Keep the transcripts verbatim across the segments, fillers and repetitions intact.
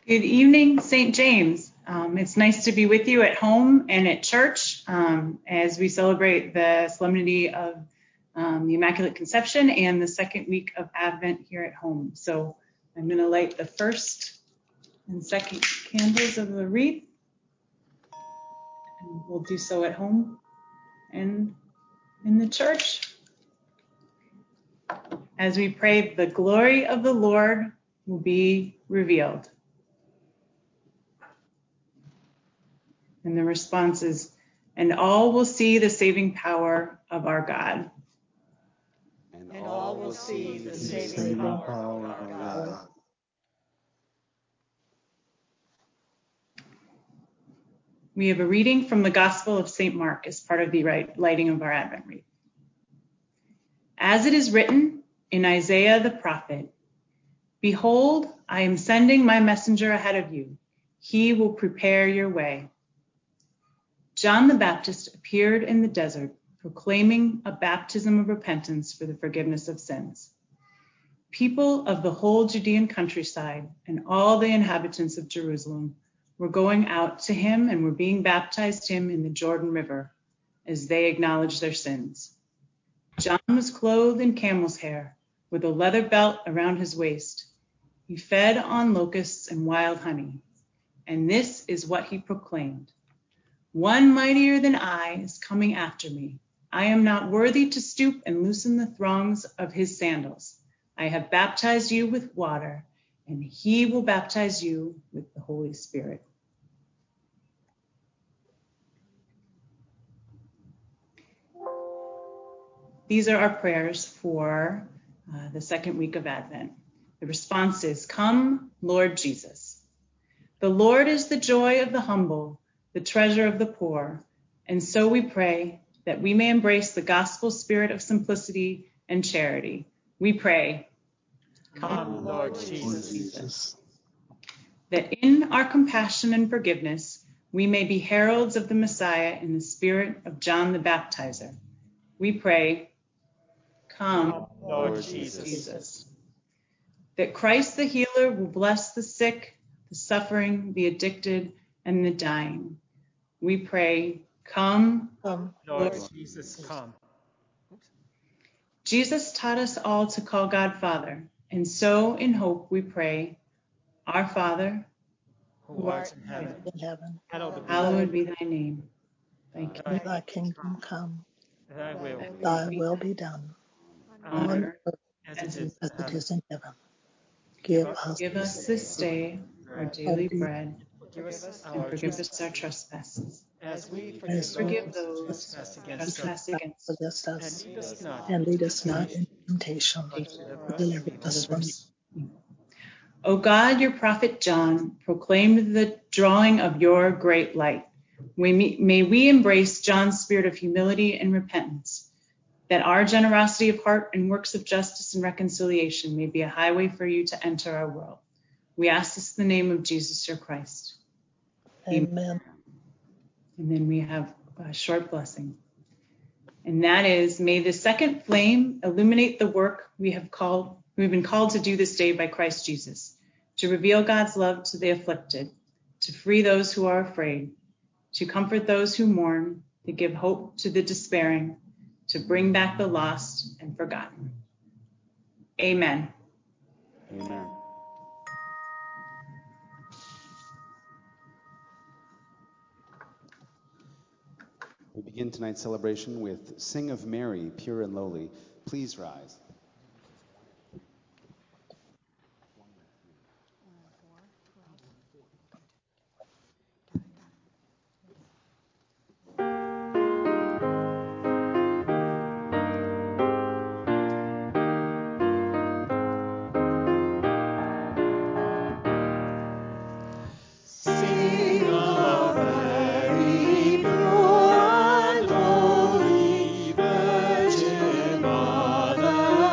Good evening, Saint James. Um, it's nice to be with you at home and at church um, as we celebrate the solemnity of um, the Immaculate Conception and the second week of Advent here at home. So I'm going to light the first and second candles of the wreath, and we'll do so at home and in the church. As we pray, the glory of the Lord will be revealed. And the response is, and all will see the saving power of our God. And, and all will see the saving, saving power, power of our God. God. We have a reading from the Gospel of Saint Mark as part of the lighting of our Advent wreath. As it is written in Isaiah the prophet, behold, I am sending my messenger ahead of you. He will prepare your way. John the Baptist appeared in the desert, proclaiming a baptism of repentance for the forgiveness of sins. People of the whole Judean countryside and all the inhabitants of Jerusalem were going out to him and were being baptized him in the Jordan River as they acknowledged their sins. John was clothed in camel's hair with a leather belt around his waist. He fed on locusts and wild honey, and this is what he proclaimed. One mightier than I is coming after me. I am not worthy to stoop and loosen the thongs of his sandals. I have baptized you with water, and he will baptize you with the Holy Spirit. These are our prayers for uh, the second week of Advent. The response is, come, Lord Jesus. The Lord is the joy of the humble, the treasure of the poor, and so we pray that we may embrace the gospel spirit of simplicity and charity. We pray, come, Lord Jesus. Jesus. That in our compassion and forgiveness, we may be heralds of the Messiah in the spirit of John the Baptizer. We pray, come, come Lord, Lord Jesus. Jesus. That Christ the healer will bless the sick, the suffering, the addicted, and the dying. We pray, come, come Lord, Lord Jesus, come. Jesus taught us all to call God Father, and so in hope we pray, our Father, who art in heaven, in heaven hallowed, hallowed be thy name. Thy May thy kingdom come, thy will, thy will be done, on on earth earth as it is as in it is heaven. in heaven. Give us, Give us this day our daily bread, forgive us and our forgive us our trespasses, as we forgive, as forgive those those who who trespass against trespass us. against us. against us, And lead us not, and lead us not into temptation, but deliver but us deliver from us from evil. O God, your prophet John proclaimed the drawing of your great light. We, may we embrace John's spirit of humility and repentance, that our generosity of heart and works of justice and reconciliation may be a highway for you to enter our world. We ask this in the name of Jesus, your Christ. Amen. And then we have a short blessing. And that is, may the second flame illuminate the work we have called, we've been called to do this day by Christ Jesus, to reveal God's love to the afflicted, to free those who are afraid, to comfort those who mourn, to give hope to the despairing, to bring back the lost and forgotten. Amen. Amen. We begin tonight's celebration with Sing of Mary, Pure and Lowly. Please rise. Virgin Mother.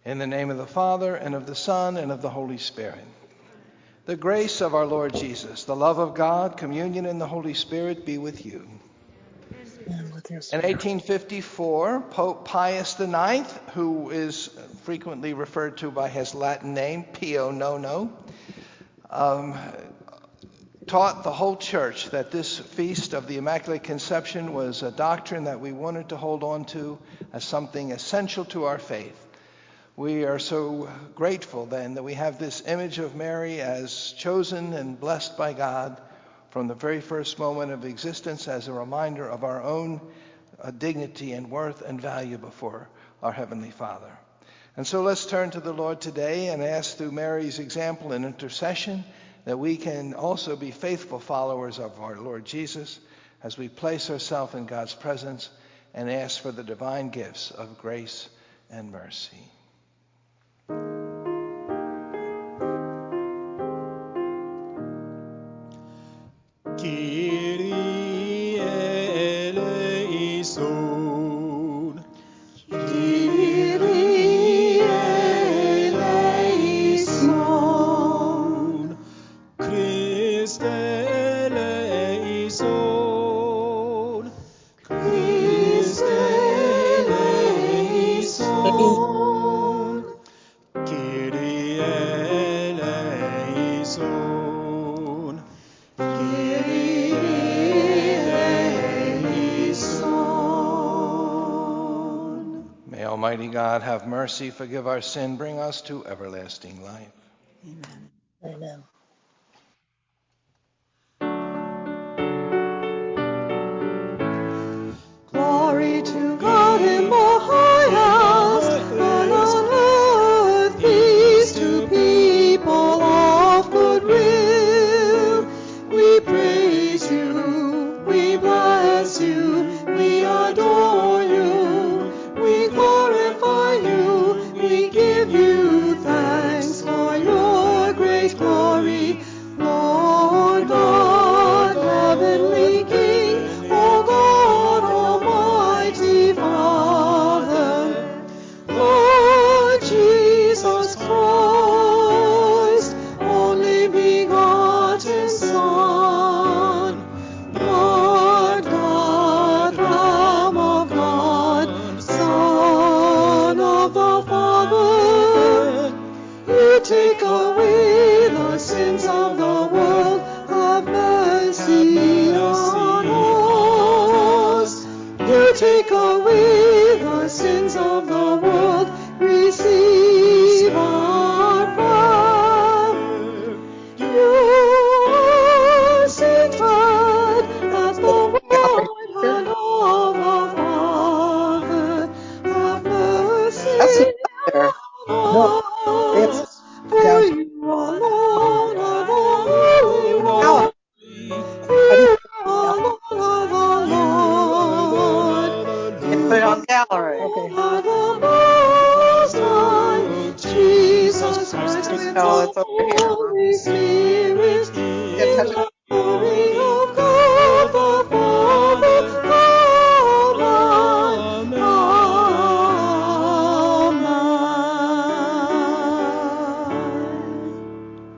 In the name of the Father, and of the Son, and of the Holy Spirit. The grace of our Lord Jesus, the love of God, communion in the Holy Spirit be with you. And with your In spirit. eighteen fifty-four, Pope Pius the Ninth, who is frequently referred to by his Latin name, Pio Nono, um, taught the whole church that this feast of the Immaculate Conception was a doctrine that we wanted to hold on to as something essential to our faith. We are so grateful then that we have this image of Mary as chosen and blessed by God from the very first moment of existence as a reminder of our own uh, dignity and worth and value before our Heavenly Father. And so let's turn to the Lord today and ask through Mary's example and intercession that we can also be faithful followers of our Lord Jesus as we place ourselves in God's presence and ask for the divine gifts of grace and mercy. Kyrie eleison. Kyrie eleison. Christe eleison. Christe eleison. Kyrie eleison. Kyrie eleison. May Almighty God have mercy, forgive our sin, bring us to everlasting life. Amen. Amen. Glory to God in the highest, and on earth peace to people of good will. We praise you, we bless you, we adore you, we glorify you, we give you thanks for your great glory. Lord God, heavenly King, O God, Almighty Father, Lord Jesus Christ, only begotten Son, Lord God, Lamb of God, Son of the Father, you take away the sins of the world, have mercy on us. You take away the sins of the world, receive our prayer. You are seated at the right hand of the Father, have mercy on us. For you alone are the Holy One. You alone are the Lord. Put it on gallery. Okay. Are the Most High, Jesus Christ with No, the it's over here. Holy Spirit, Yeah, in touch the it. glory of God the Father. Amen. Amen.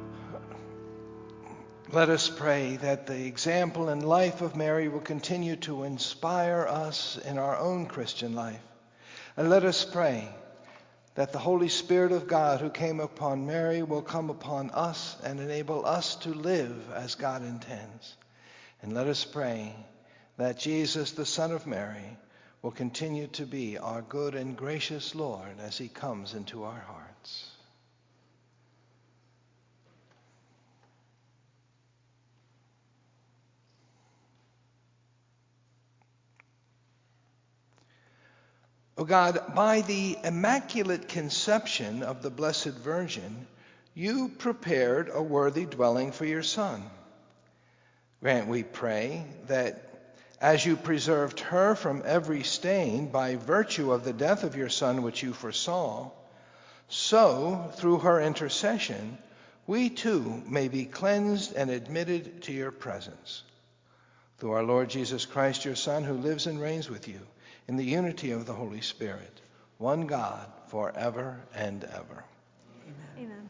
Let us pray that the example and life of Mary will continue to inspire us in our own Christian life. And let us pray that the Holy Spirit of God who came upon Mary will come upon us and enable us to live as God intends. And let us pray that Jesus, the Son of Mary, will continue to be our good and gracious Lord as he comes into our hearts. O God, by the Immaculate Conception of the Blessed Virgin, you prepared a worthy dwelling for your Son. Grant, we pray, that as you preserved her from every stain by virtue of the death of your Son which you foresaw, so, through her intercession, we too may be cleansed and admitted to your presence. Through our Lord Jesus Christ, your Son, who lives and reigns with you in the unity of the Holy Spirit, one God, forever and ever. Amen.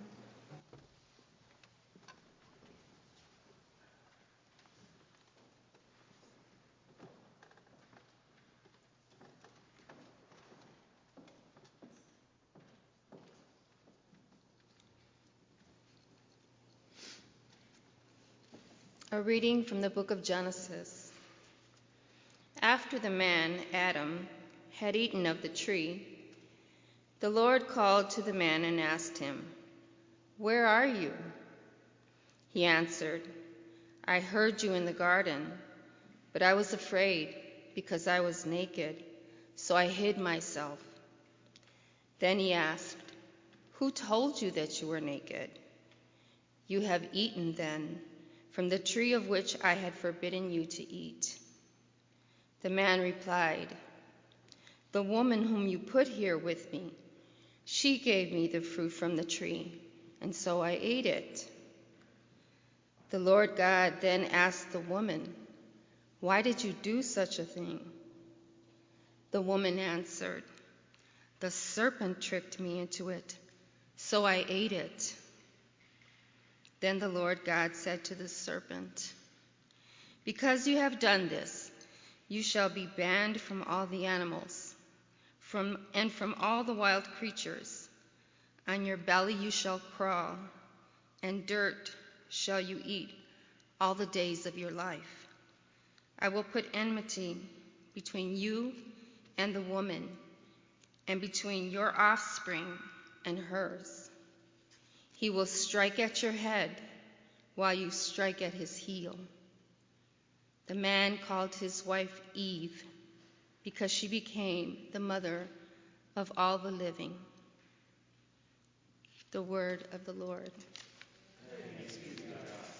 A reading from the book of Genesis. After the man, Adam, had eaten of the tree, the Lord called to the man and asked him, "Where are you?" He answered, "I heard you in the garden, but I was afraid because I was naked, so I hid myself." Then he asked, "Who told you that you were naked? You have eaten, then, from the tree of which I had forbidden you to eat." The man replied, "The woman whom you put here with me, she gave me the fruit from the tree, and so I ate it." The Lord God then asked the woman, "Why did you do such a thing?" The woman answered, "The serpent tricked me into it, so I ate it." Then the Lord God said to the serpent, "Because you have done this, you shall be banned from all the animals, from and from all the wild creatures. On your belly you shall crawl, and dirt shall you eat all the days of your life. I will put enmity between you and the woman, and between your offspring and hers. He will strike at your head, while you strike at his heel." The man called his wife Eve, because she became the mother of all the living. The word of the Lord. Thanks be to God.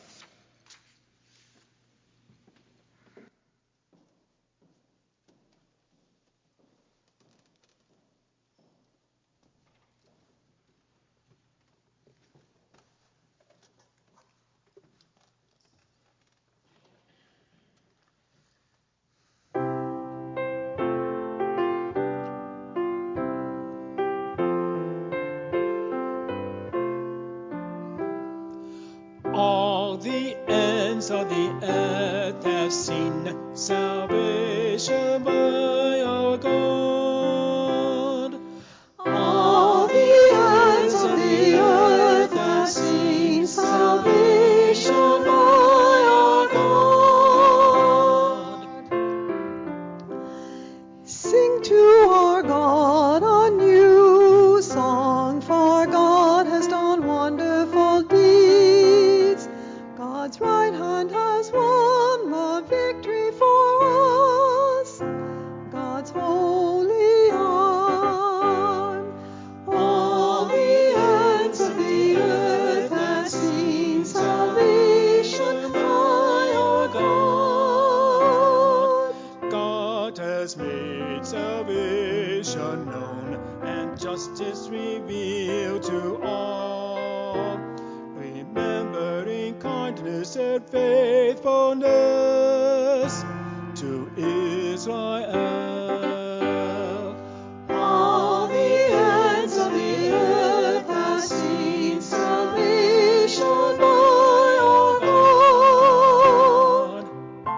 All the ends of the earth have seen salvation by our God. All the ends of the earth have seen salvation by our God. Sing to our God a new song, for God has done wonderful deeds. God's right hand has won the victory for us. God's holy arm. All the ends of the earth have seen salvation by our God. God has made salvation known and justice revealed to all, remembering kindness and faithfulness to Israel. All the ends of the earth have seen salvation by our God.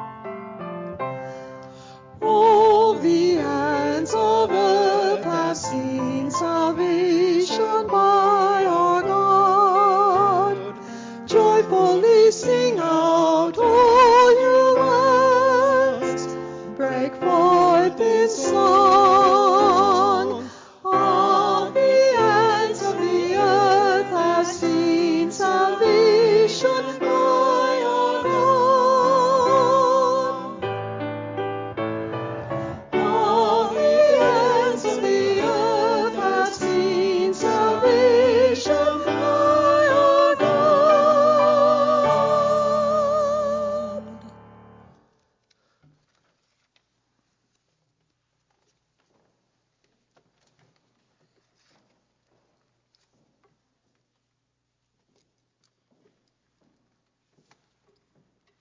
All the ends of earth have seen salvation by our God. Joyfully sing out, all you lands, break forth in song. All the ends of the earth have seen salvation by our God. All the ends of the earth have seen salvation by our God.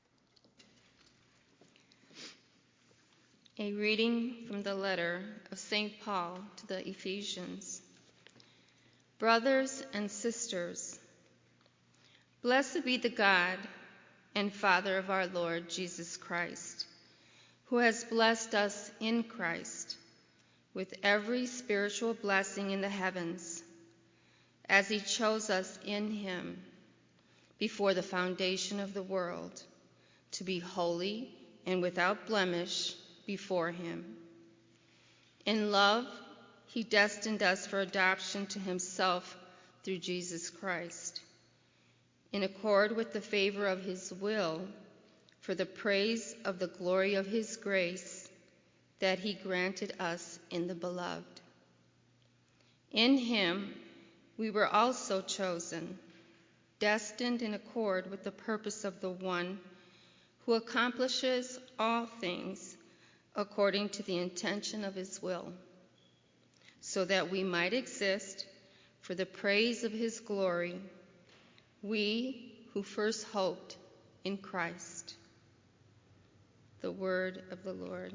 A reading from the letter of Saint Paul to the Ephesians. Brothers and sisters, blessed be the God and Father of our Lord Jesus Christ, who has blessed us in Christ with every spiritual blessing in the heavens, as he chose us in him before the foundation of the world, to be holy and without blemish before him. In love, he destined us for adoption to himself through Jesus Christ, in accord with the favor of his will, for the praise of the glory of his grace that he granted us in the Beloved. In him we were also chosen, destined in accord with the purpose of the one who accomplishes all things according to the intention of his will, so that we might exist for the praise of his glory, we who first hoped in Christ. The word of the Lord.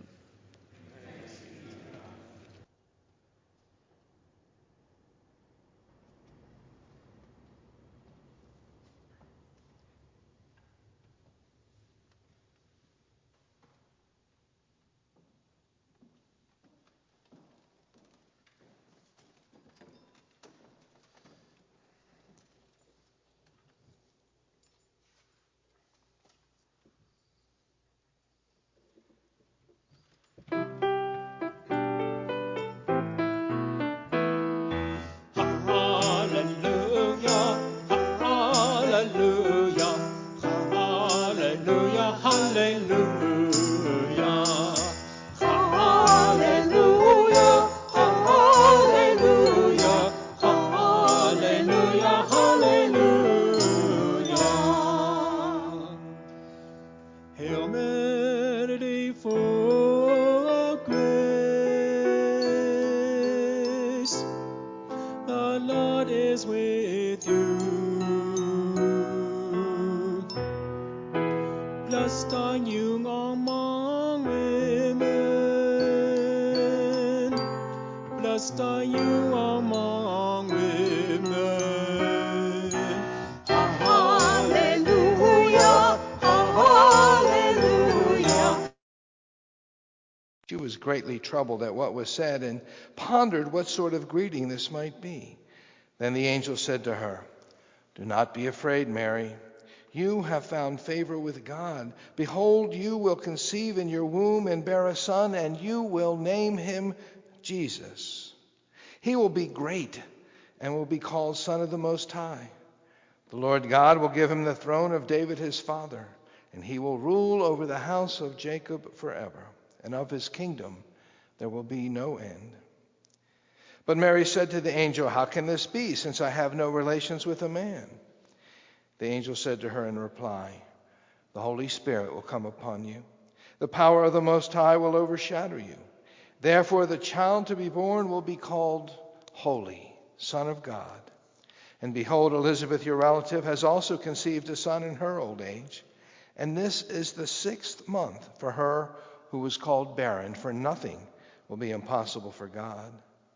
She was greatly troubled at what was said and pondered what sort of greeting this might be. Then the angel said to her, "Do not be afraid, Mary. You have found favor with God. Behold, you will conceive in your womb and bear a son, and you will name him Jesus. He will be great and will be called Son of the Most High. The Lord God will give him the throne of David his father, and he will rule over the house of Jacob forever. And of his kingdom there will be no end." But Mary said to the angel, "How can this be, since I have no relations with a man?" The angel said to her in reply, "The Holy Spirit will come upon you. The power of the Most High will overshadow you. Therefore the child to be born will be called Holy, Son of God. And behold, Elizabeth, your relative, has also conceived a son in her old age. And this is the sixth month for her who was called barren, for nothing will be impossible for God."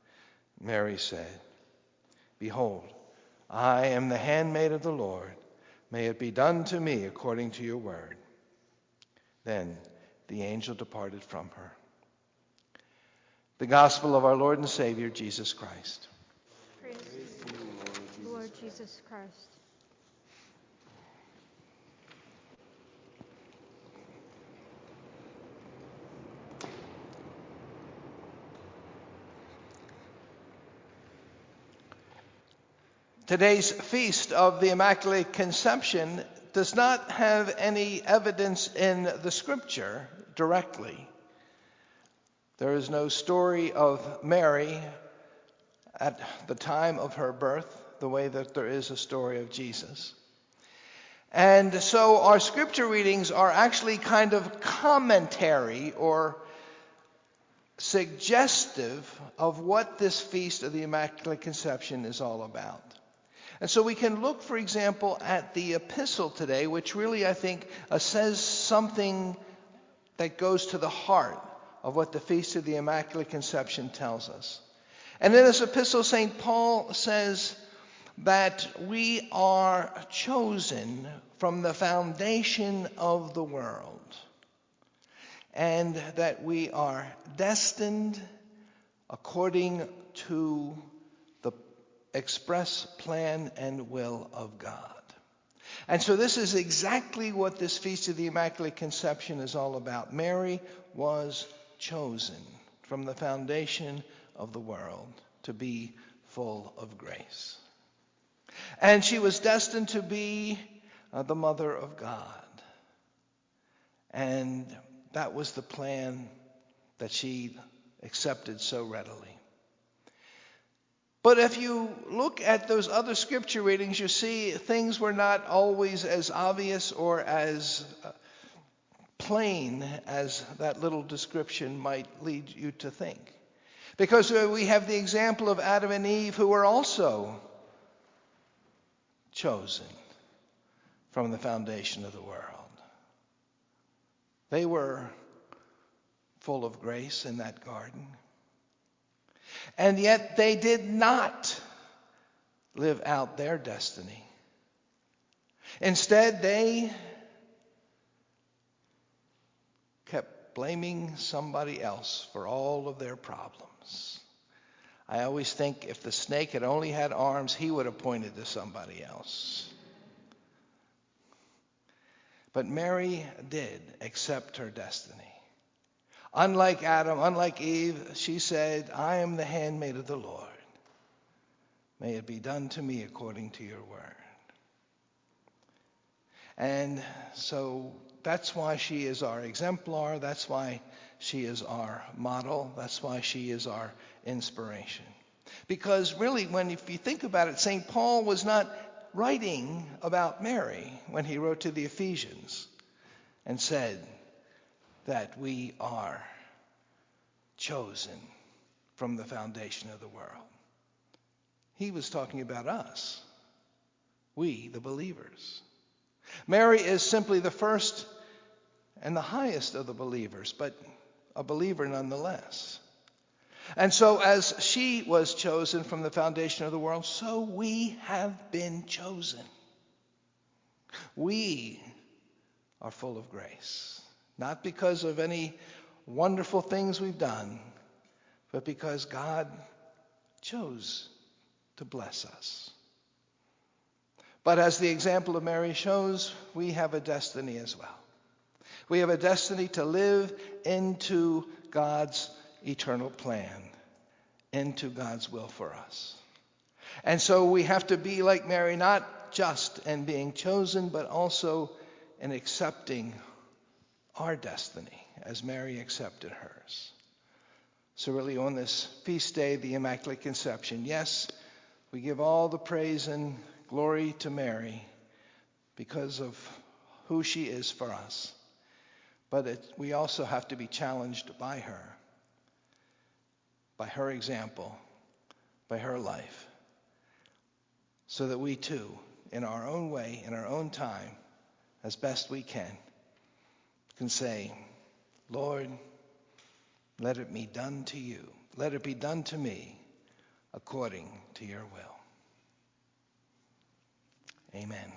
Mary said, "Behold, I am the handmaid of the Lord. May it be done to me according to your word." Then the angel departed from her. The gospel of our Lord and Savior, Jesus Christ. Praise to you, Lord Jesus Christ. Today's feast of the Immaculate Conception does not have any evidence in the scripture directly. There is no story of Mary at the time of her birth, the way that there is a story of Jesus. And so our scripture readings are actually kind of commentary or suggestive of what this feast of the Immaculate Conception is all about. And so we can look, for example, at the epistle today, which really, I think, uh, says something that goes to the heart of what the Feast of the Immaculate Conception tells us. And in this epistle, Saint Paul says that we are chosen from the foundation of the world, and that we are destined according to the express plan and will of God. And so this is exactly what this Feast of the Immaculate Conception is all about. Mary was chosen from the foundation of the world to be full of grace. And she was destined to be uh, the mother of God. And that was the plan that she accepted so readily. But if you look at those other scripture readings, you see things were not always as obvious or as plain as that little description might lead you to think. Because we have the example of Adam and Eve, who were also chosen from the foundation of the world. They were full of grace in that garden. And yet they did not live out their destiny. Instead, they kept blaming somebody else for all of their problems. I always think if the snake had only had arms, he would have pointed to somebody else. But Mary did accept her destiny. Unlike Adam, unlike Eve, she said, I am the handmaid of the Lord. May it be done to me according to your word. And so that's why she is our exemplar. That's why she is our model. That's why she is our inspiration. Because really, when if you think about it, Saint Paul was not writing about Mary when he wrote to the Ephesians and said that we are chosen from the foundation of the world. He was talking about us, we, the believers. Mary is simply the first and the highest of the believers, but a believer nonetheless. And so as she was chosen from the foundation of the world, so we have been chosen. We are full of grace, not because of any wonderful things we've done, but because God chose to bless us. But as the example of Mary shows, we have a destiny as well. We have a destiny to live into God's eternal plan, into God's will for us. And so we have to be like Mary, not just in being chosen, but also in accepting our destiny as Mary accepted hers. So really on this feast day, the Immaculate Conception, yes, we give all the praise and glory to Mary because of who she is for us. But it, we also have to be challenged by her, by her example, by her life, so that we too, in our own way, in our own time, as best we can, can say, Lord, let it be done to you. Let it be done to me according to your will. Amen.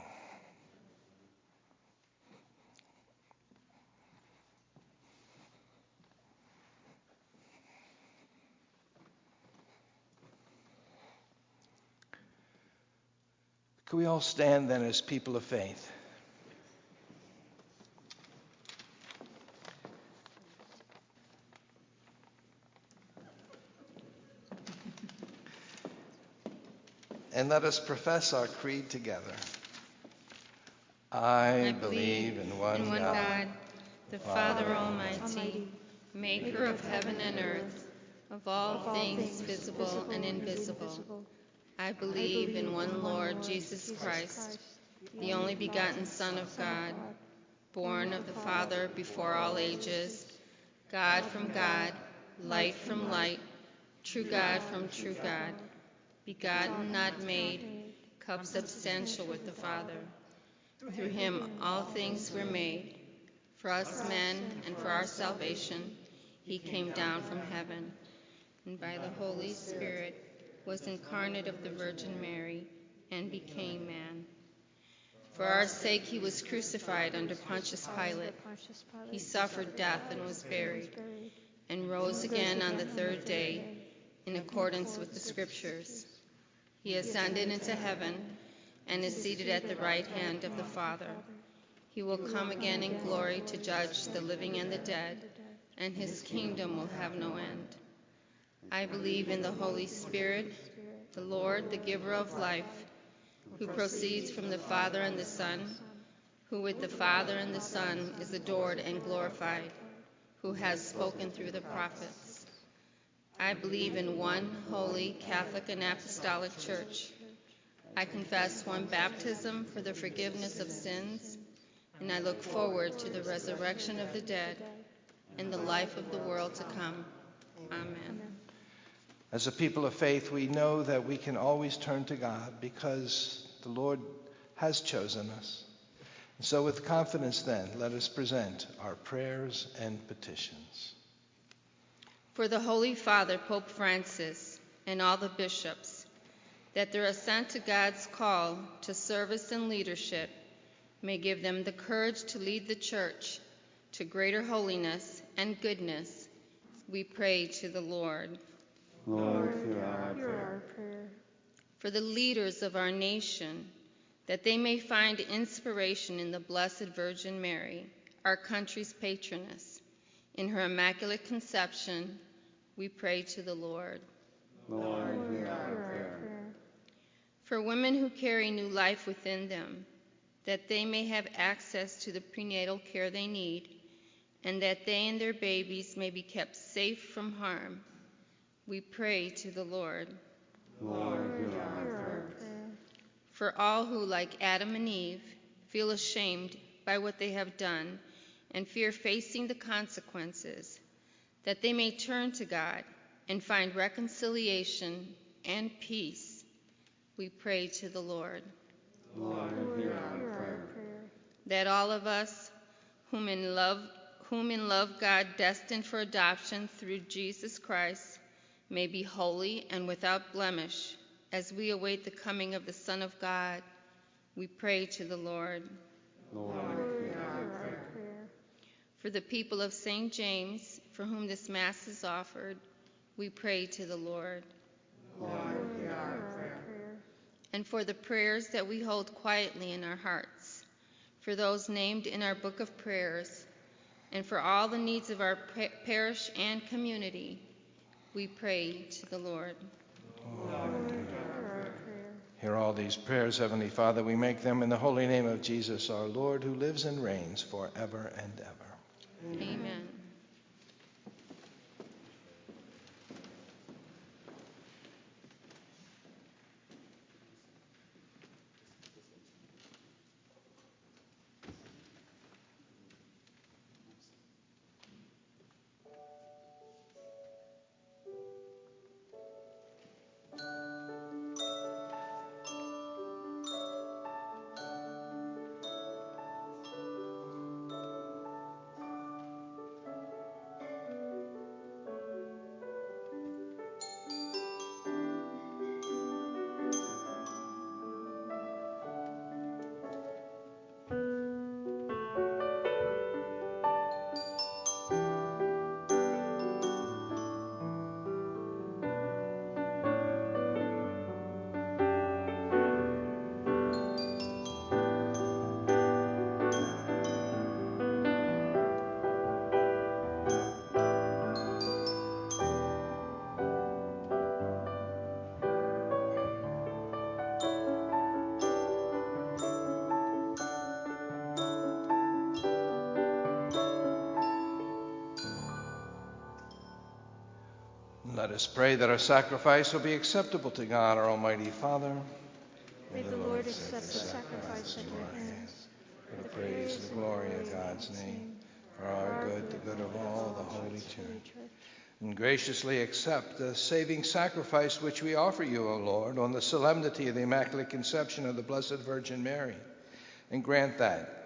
Could we all stand then as people of faith? And let us profess our creed together. I, I believe in one, in one God, God, the Father Almighty, maker of heaven and earth, of all things visible and invisible. I believe in one Lord Jesus Christ, the only begotten Son of God, born of the Father before all ages, God from God, light from light, true God from true God, begotten, not made, consubstantial with the Father. Through him all things were made. For us men and for our salvation, he came down from heaven, and by the Holy Spirit was incarnate of the Virgin Mary, and became man. For our sake he was crucified under Pontius Pilate. He suffered death and was buried, and rose again on the third day, in accordance with the Scriptures. He ascended into heaven, and is seated at the right hand of the Father. He will come again in glory to judge the living and the dead, and his kingdom will have no end. I believe in the Holy Spirit, the Lord, the giver of life, who proceeds from the Father and the Son, who with the Father and the Son is adored and glorified, who has spoken through the prophets. I believe in one holy, Catholic, and Apostolic Church. I confess one baptism for the forgiveness of sins, and I look forward to the resurrection of the dead and the life of the world to come. Amen. As a people of faith, we know that we can always turn to God because the Lord has chosen us. And so with confidence then, let us present our prayers and petitions. For the Holy Father, Pope Francis, and all the bishops, that their assent to God's call to service and leadership may give them the courage to lead the Church to greater holiness and goodness, we pray to the Lord. Lord, hear our prayer. For the leaders of our nation, that they may find inspiration in the Blessed Virgin Mary, our country's patroness. In her Immaculate Conception, we pray to the Lord. Lord, hear our prayer. For women who carry new life within them, that they may have access to the prenatal care they need, and that they and their babies may be kept safe from harm, we pray to the Lord. Lord, hear our prayer. For all who, like Adam and Eve, feel ashamed by what they have done and fear facing the consequences, that they may turn to God and find reconciliation and peace, we pray to the Lord. Lord, hear our prayer. That all of us whom in love, whom in love God destined for adoption through Jesus Christ may be holy and without blemish as we await the coming of the Son of God, we pray to the Lord. Lord, hear our prayer. For the people of Saint James, for whom this Mass is offered, we pray to the Lord. Lord, hear our prayer. And for the prayers that we hold quietly in our hearts, for those named in our book of prayers, and for all the needs of our pa- parish and community, we pray to the Lord. Lord, hear all these prayers, Heavenly Father. We make them in the holy name of Jesus, our Lord, who lives and reigns forever and ever. Amen. Let us pray that our sacrifice will be acceptable to God, our Almighty Father. May the Lord accept the sacrifice at your hands, for the praise and glory of God's name, for our good, the good of all the Holy Church. And graciously accept the saving sacrifice which we offer you, O Lord, on the solemnity of the Immaculate Conception of the Blessed Virgin Mary. And grant that,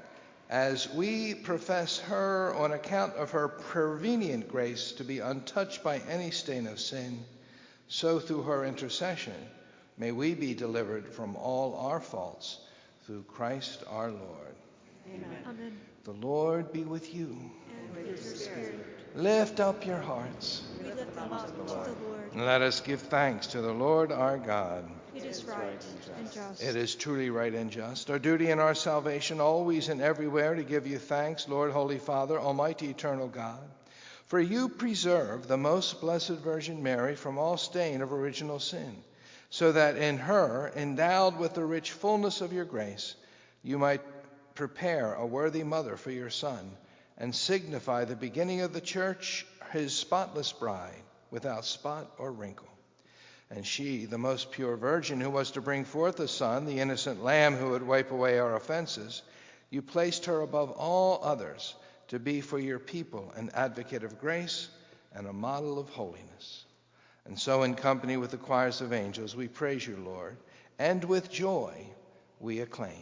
As we profess her on account of her prevenient grace to be untouched by any stain of sin, so through her intercession may we be delivered from all our faults through Christ our Lord. Amen. Amen. The Lord be with you. And with your spirit. Lift up your hearts. We lift them up to the Lord. And let us give thanks to the Lord our God. It is right and just. It is truly right and just, our duty and our salvation, always and everywhere, to give you thanks, Lord, Holy Father, Almighty, Eternal God. For you preserve the most blessed Virgin Mary from all stain of original sin, so that in her, endowed with the rich fullness of your grace, you might prepare a worthy mother for your Son, and signify the beginning of the church, his spotless bride, without spot or wrinkle. And she, the most pure virgin who was to bring forth a son, the innocent lamb who would wipe away our offenses, you placed her above all others to be for your people an advocate of grace and a model of holiness. And so in company with the choirs of angels we praise you, Lord, and with joy we acclaim.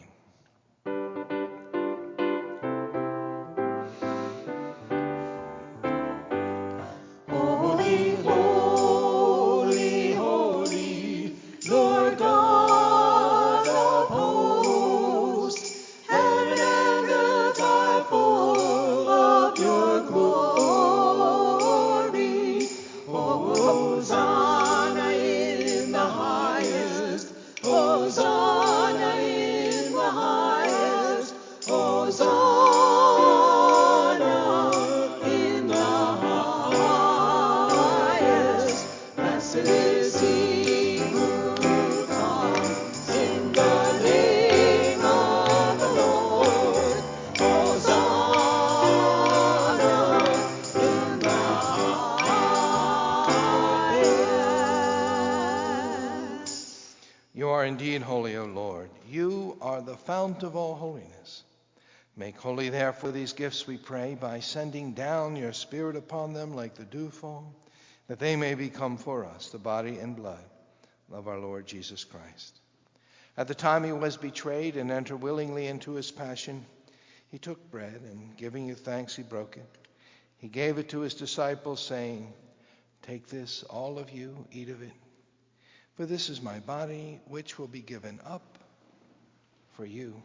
You are indeed holy, O Lord. You are the fount of all holiness. Make holy, therefore, these gifts, we pray, by sending down your Spirit upon them like the dewfall, that they may become for us the body and blood of our Lord Jesus Christ. At the time he was betrayed and entered willingly into his passion, he took bread, and giving you thanks, he broke it. He gave it to his disciples, saying, "Take this, all of you, eat of it. For this is my body, which will be given up for you."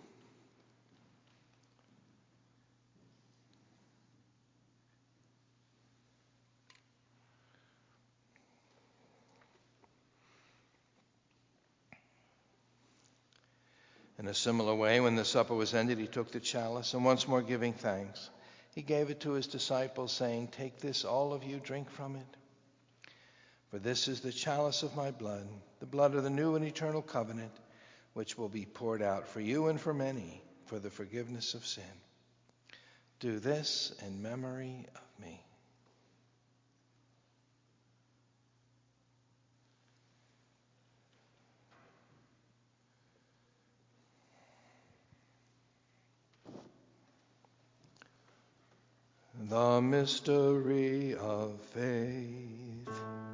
In a similar way, when the supper was ended, he took the chalice, and once more giving thanks, he gave it to his disciples, saying, "Take this, all of you, drink from it. For this is the chalice of my blood, the blood of the new and eternal covenant, which will be poured out for you and for many for the forgiveness of sin. Do this in memory of me." The mystery of faith.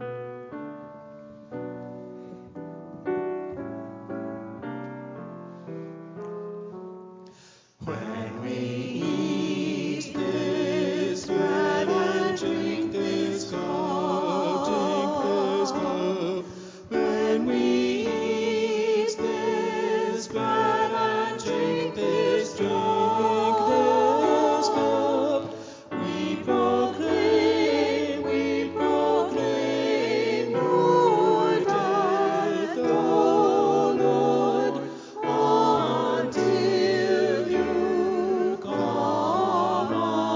When we eat this bread and drink this cup, drink this cup. When we eat this bread and drink this, drink this cup, we proclaim, we proclaim your death, O Lord, until you come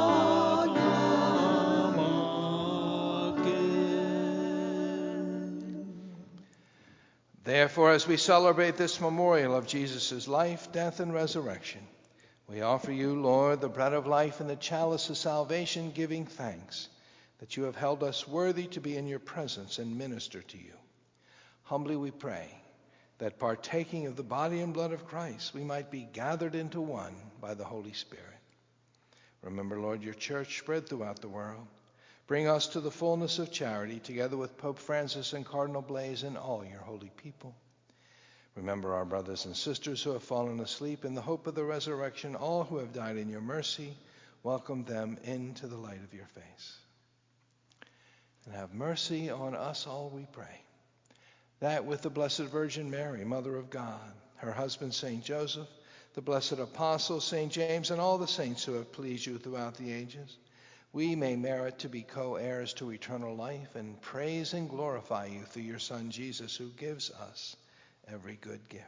again. Therefore, as we celebrate this memorial of Jesus' life, death, and resurrection, we offer you, Lord, the bread of life and the chalice of salvation, giving thanks that you have held us worthy to be in your presence and minister to you. Humbly we pray that, partaking of the body and blood of Christ, we might be gathered into one by the Holy Spirit. Remember, Lord, your church spread throughout the world. Bring us to the fullness of charity, together with Pope Francis and Cardinal Blaise and all your holy people. Remember our brothers and sisters who have fallen asleep in the hope of the resurrection, all who have died in your mercy. Welcome them into the light of your face. And have mercy on us all, we pray, that with the Blessed Virgin Mary, Mother of God, her husband Saint Joseph, the blessed apostles Saint James, and all the saints who have pleased you throughout the ages, we may merit to be co-heirs to eternal life and praise and glorify you through your Son Jesus, who gives us every good gift.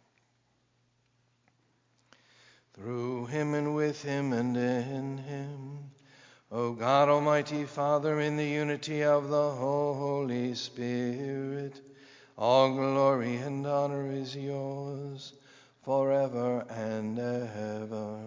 Through him and with him and in him, O God, Almighty Father, in the unity of the Holy Spirit, all glory and honor is yours forever and ever.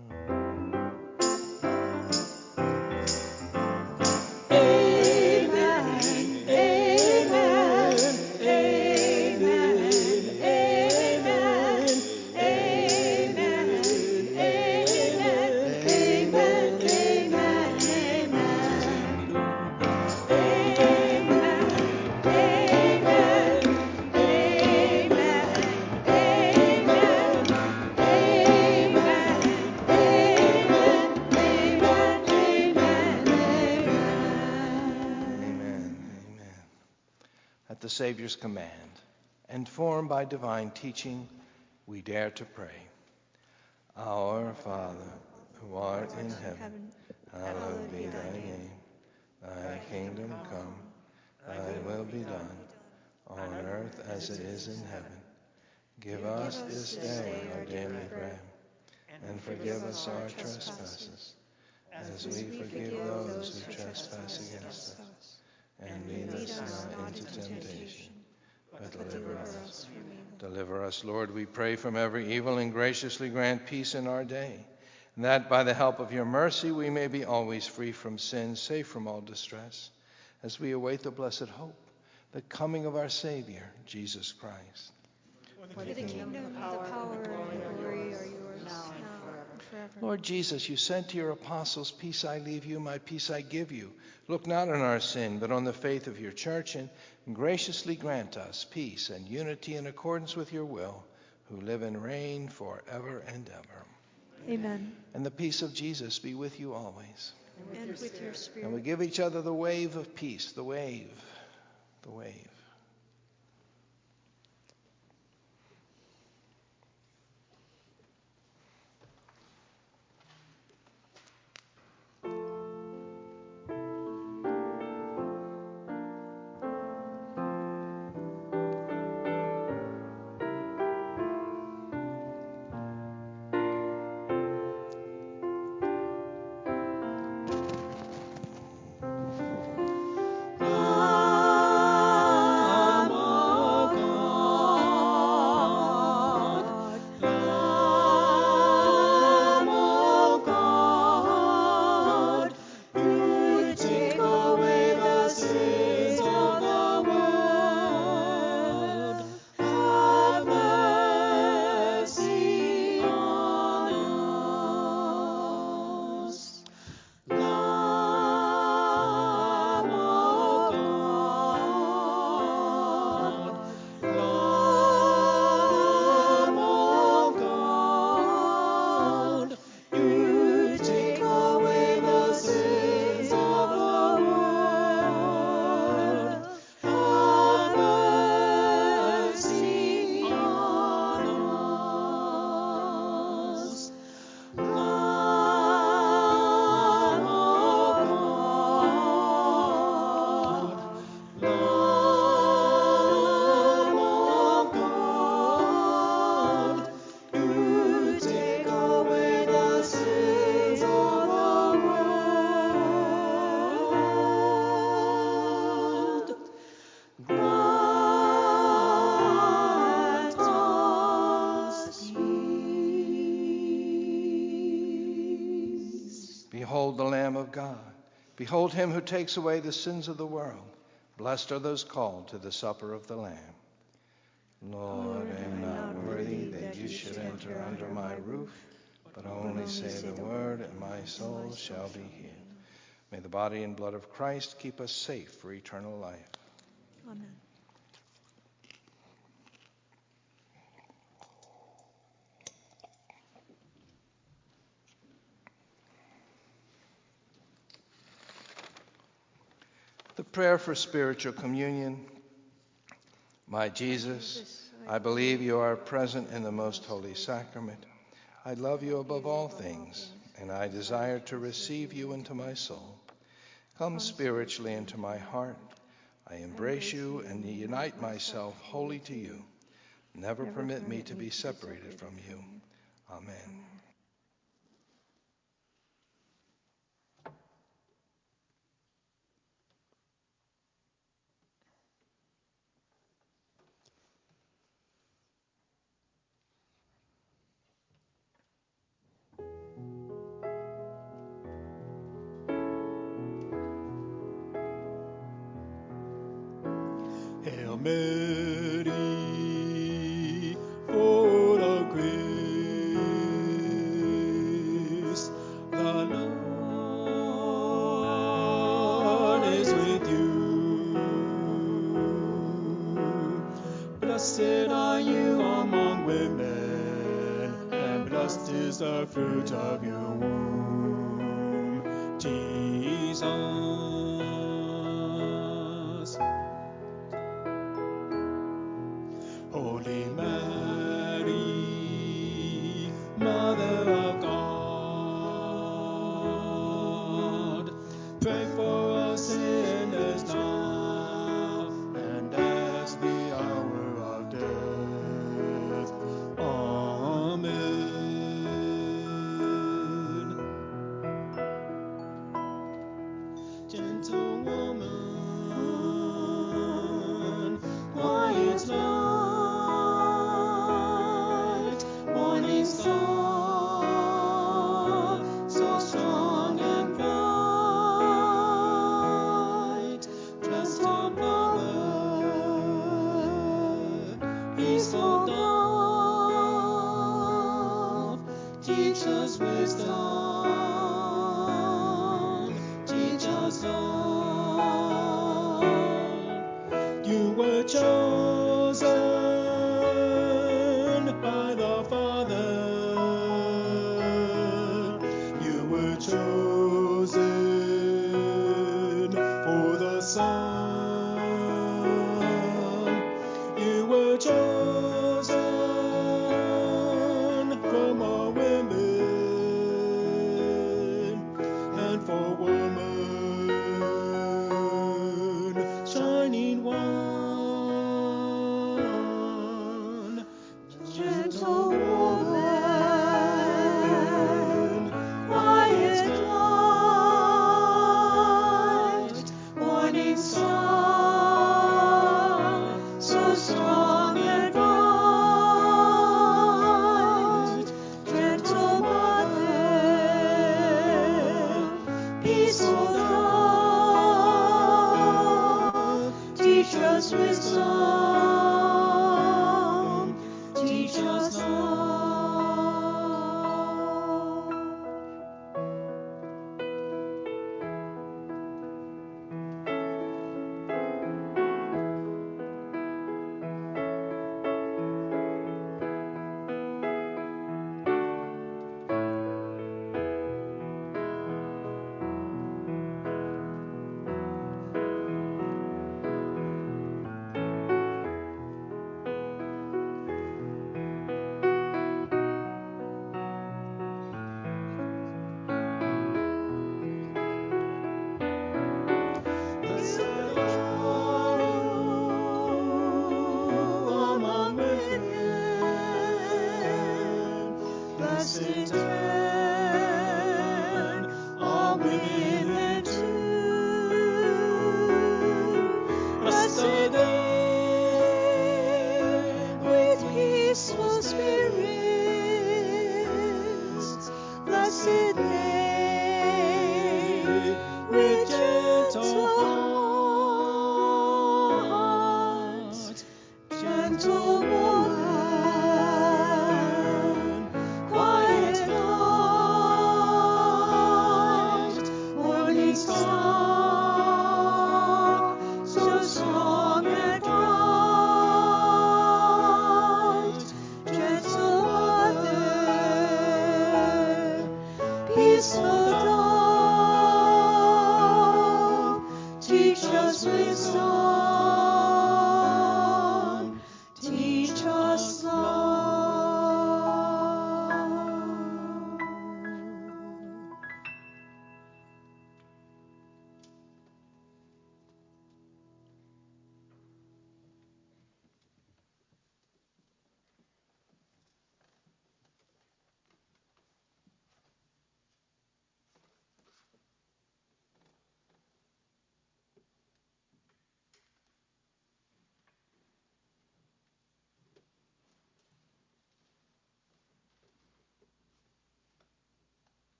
At the Savior's command, and formed by divine teaching, we dare to pray. Our Father, who art in heaven, hallowed be thy name. Thy kingdom come, thy will be done, on earth as it is in heaven. Give us this day our daily bread, and forgive us our trespasses, as we forgive those who trespass against us. And lead us not into temptation, but deliver us from evil. Deliver us, Lord, we pray, from every evil, and graciously grant peace in our day, and that by the help of your mercy we may be always free from sin, safe from all distress, as we await the blessed hope, the coming of our Savior, Jesus Christ. For the kingdom, the power, and the glory are yours now and forever. Lord Jesus, you said to your apostles, peace I leave you, my peace I give you. Look not on our sin, but on the faith of your church, and graciously grant us peace and unity in accordance with your will, who live and reign forever and ever. Amen. And the peace of Jesus be with you always. And with your spirit. And we give each other the wave of peace, the wave, the wave. Behold the Lamb of God. Behold him who takes away the sins of the world. Blessed are those called to the supper of the Lamb. Lord, I am not worthy that you should enter under my roof, but only say the word, and my soul shall be healed. May the body and blood of Christ keep us safe for eternal life. Amen. Prayer for spiritual communion. My Jesus, I believe you are present in the most holy sacrament. I love you above all things, and I desire to receive you into my soul. Come spiritually into my heart. I embrace you and unite myself wholly to you. Never permit me to be separated from you. Amen. Hail Mary, full of grace, the Lord is with you. Blessed are you among women, and blessed is the fruit of your womb, Jesus. Holy Mary, Mother of God, pray for us sinners now and at the hour of death. Amen. Gentle woman, quiet light, morning star, so strong and bright, blessed flower, peaceful dove, teach us wisdom, teach us all. You were chosen by the Father. You were chosen for the Son. You were chosen from all women, and for woman, shining one, Gentle woman, quiet light, morning star, so strong and bright,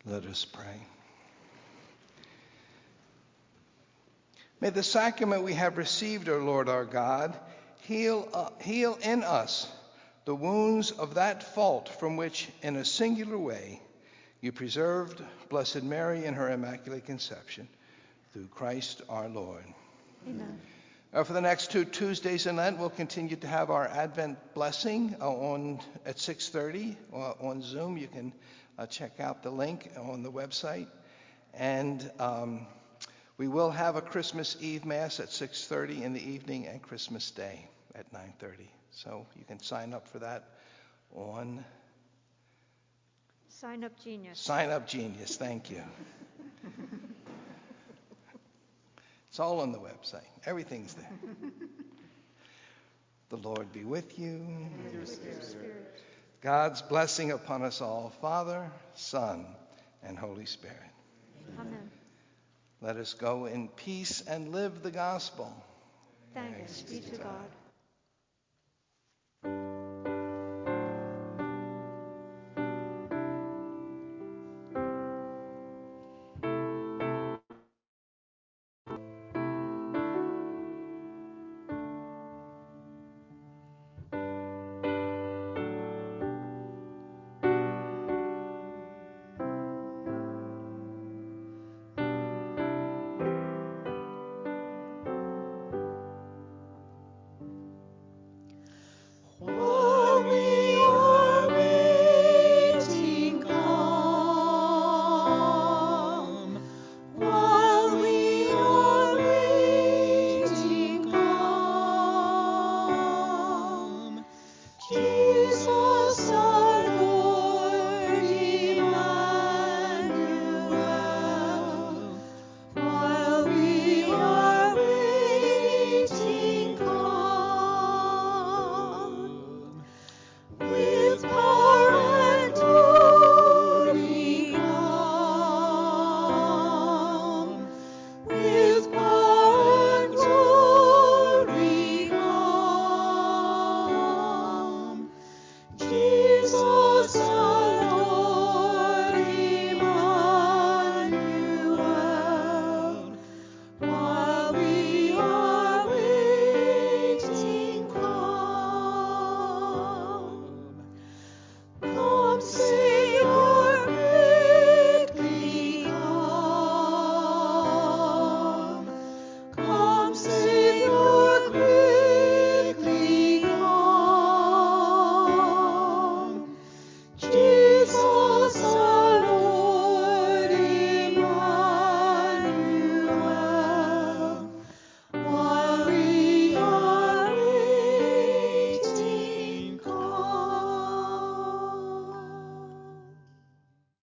Let us pray. May the sacrament we have received, O Lord our God, heal, uh, heal in us the wounds of that fault from which, in a singular way, you preserved Blessed Mary in her Immaculate Conception, through Christ our Lord. Amen. Uh, for the next two Tuesdays in Lent, we'll continue to have our Advent blessing uh, on at six thirty uh, on Zoom. You can uh, check out the link on the website. And um, we will have a Christmas Eve Mass at six thirty in the evening and Christmas Day at nine thirty. So you can sign up for that on Sign Up Genius. Sign Up Genius. Thank you. It's all on the website. Everything's there. The Lord be with you. And with your spirit. God's blessing upon us all, Father, Son, and Holy Spirit. Amen. Let us go in peace and live the gospel. Thanks be to God.